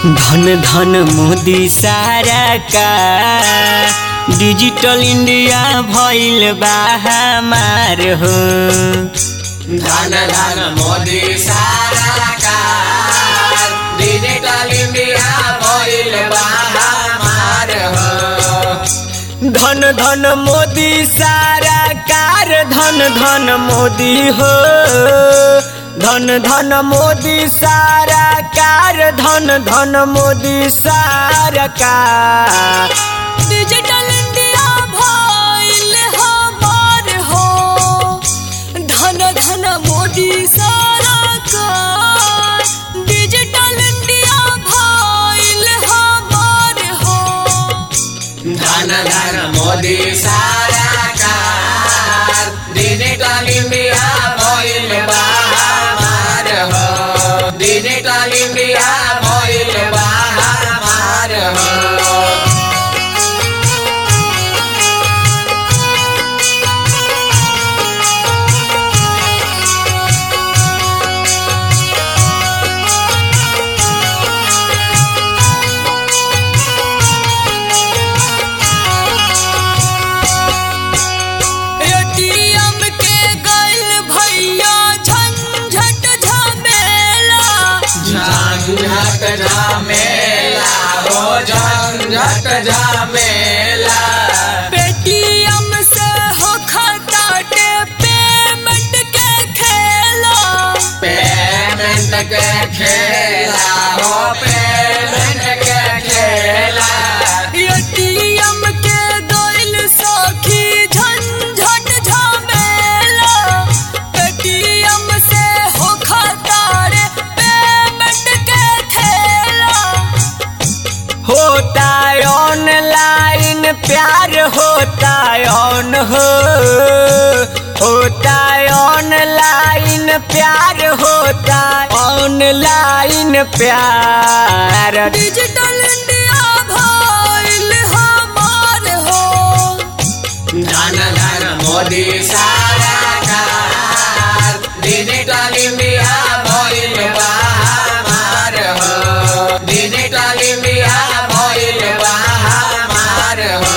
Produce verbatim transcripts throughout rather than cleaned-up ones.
धन धन मोदी सरकार डिजिटल इंडिया भइल बा हमार हो। धन धन मोदी सरकार डिजिटल इंडिया भइल बा हमार हो। धन धन मोदी सरकार धन धन मोदी हो। धन धन मोदी सरकार धन धन मोदी सरकार डिजिटल इंडिया भइल हमार हो। धन धन मोदी सरकार डिजिटल इंडिया भइल हमार हो। धन धन मोदी सरकार डिजिटल इंडिया भइल बा हमार हो। डिजिटल इंडिया भइल बा हमार हो। झंझट झमेला हो झंझट झमेला। पेटीएम से हो खाता के पेमेंट के खेला। पेमेंट के खेला हो पेमेंट के खेला। एटीएम के दोइल सखी झंझट झमेला। पेटीएम से हो खाता रे पेमेंट के खेला। होता ऑनलाइन प्यार होता ऑन हो। होता ऑनलाइन प्यार होता ऑनलाइन प्यार डिजिटल इंडिया भइल हमार हो। धन धन मोदी सरकार डिजिटल इंडिया भइल बा हमार हो। डिजिटल इंडिया भइल बा हमार हो।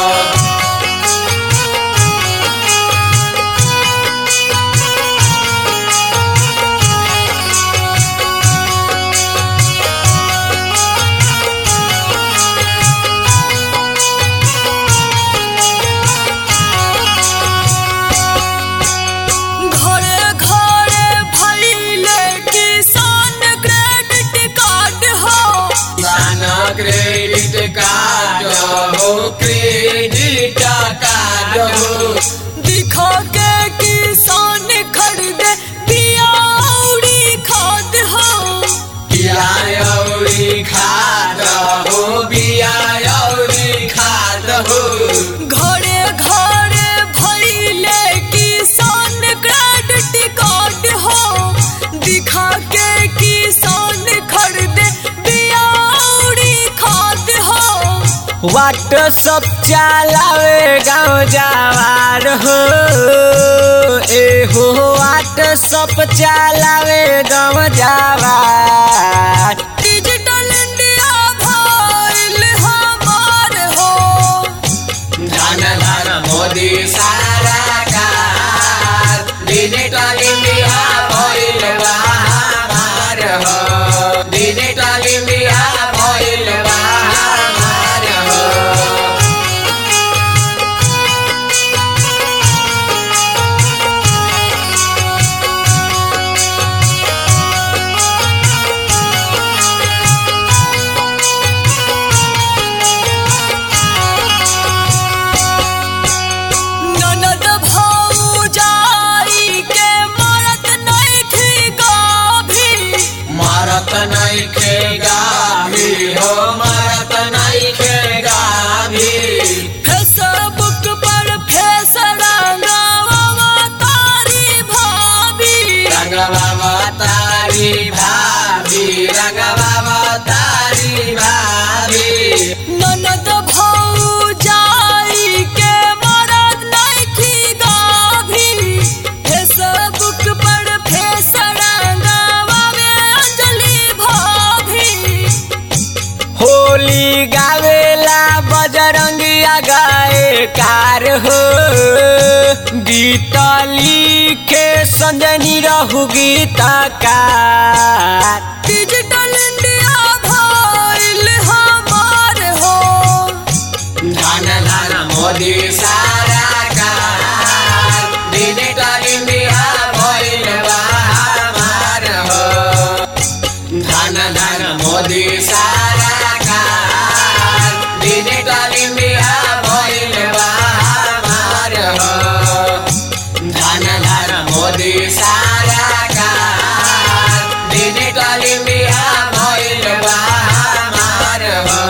घरे घरे भइले किसान क्रेडिट कार्ड हो। किसान क्रेडिट कार्ड हो क्रेडिट कार्ड हो। दिखा के किसान खरीदे बिया औरी खाद हो। बिया औरी खाद हो बिया औरी खाद हो। घरे घरे भइले किसान क्रेडिट कार्ड हो। दिखा के किसान खरीदे बिया औरी खाद हो। व्हाट्सअप चलावे गाँव जवार हो। ए हो व्हाट्सअप चलावे गाँव जवार डिजिटल इंडिया भइल हमार हो। धन धन मोदी सरकार डिजिटल इंडिया भइल बा हमार हो। डिजिटल इंडिया भइल बा हमार हो। ननद भौजाई के मरत नइखे गाभी। मरत नइखे गाभी हो मरत नइखे गाभी। फेसबुक पर फेस रंगावा तारी भाभी। रंगवा तारी भाभी रंगवा तारी भाभी। ननद भौजाई के मरत नइखे गाभी। फेसबुक पर फेस रंगावा में अंजलि भाभी। गाए कार हो गीत लिखे संजनी रहू गीतकार डिजिटल इंडिया भइल हमार हो धन धन मोदी सरकार डिजिटल इंडिया भइल बा हमार हो धन धन मोदी सरकार डिजिटल इंडिया भइल बा हमार हो धन धन मोदी सरकार डिजिटल इंडिया भइल बा हमार हो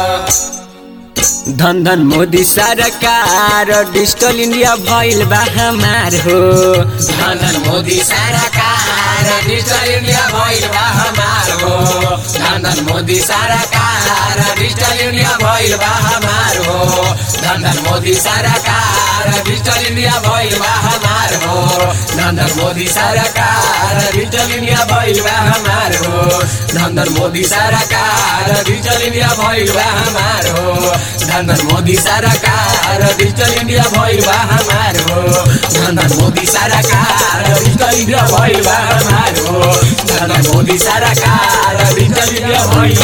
धन धन मोदी सरकार डिजिटल इंडिया भइल बा हमार हो धन धन मोदी सरकार डिजिटल इंडिया भइल बा हमार हो धन धन मोदी सरकार डिजिटल इंडिया भइल बा हमार हो धन धन मोदी सरकार डिजिटल इंडिया भइल बा हमार हो धन धन मोदी सरकार डिजिटल इंडिया भइल बा हमार हो धन धन मोदी सरकार डिजिटल इंडिया भइल बा हमार हो धन धन मोदी सरकार डिजिटल इंडिया भइल बा हमार हो धन धन मोदी सरकार डिजिटल इंडिया भइल बा हमार हो धन धन मोदी सरकार डिजिटल इंडिया भइल